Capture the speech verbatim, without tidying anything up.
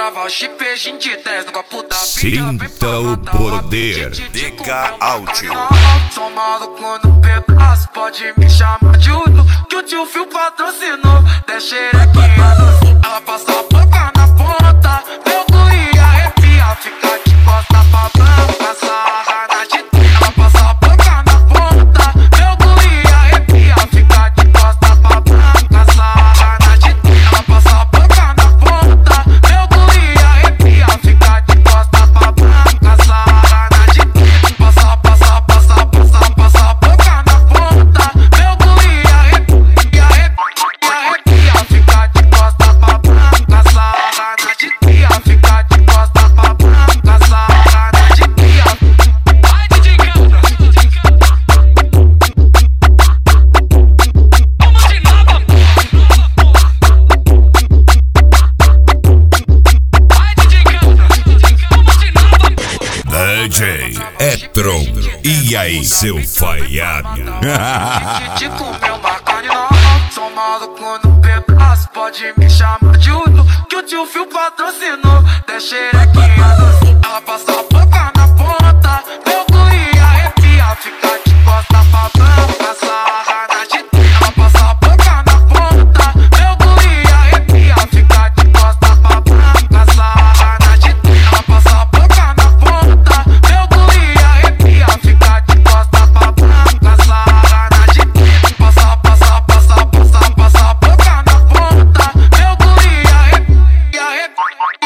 travar o chip, a gente desce no copo da Sinta o poder. D K Áudio. Sou maluco no pedaço, pode me chamar de Udo, que o tio Fio patrocinou. Desce xerequinha, ela passa a boca na ponta, meu cu ia arrepiar, fica de costa pra branca, sarra na de ela passa a boca na ponta, meu cu ia arrepiar, fica de costa pra branca, sarra na de ela passa a boca na ponta, meu cu ia arrepiar, fica de costa pra branca, sarra na de passa, passa, passa, passa, passa a boca na ponta, meu cu ia arrepiar, arrepiar, fica de costa pra branca, sarra na de fica de costa pra branca, sarra na de vai D J Cabra, vamos de nada, vai D J Cabra, vamos de nada, D J Etron. E aí, seu falhado? te comeu uma carne nova, sou maluco no pedaço, pode me chamar de Udo, que o tio Fio patrocinou. Desce xerequinha, ela passa a boca na ponta, meu cu ia arrepiar, fica de costa pra branca, sarra na de ela passa a boca na ponta, meu cu ia arrepiar, fica de costa pra branca, sarra na de ela passa a boca na ponta, meu cu ia arrepiar, fica de costa pra branca, sarra na de passa, passa, passa, passa, passa a boca na ponta, meu cu ia arrepiar, arrepiar.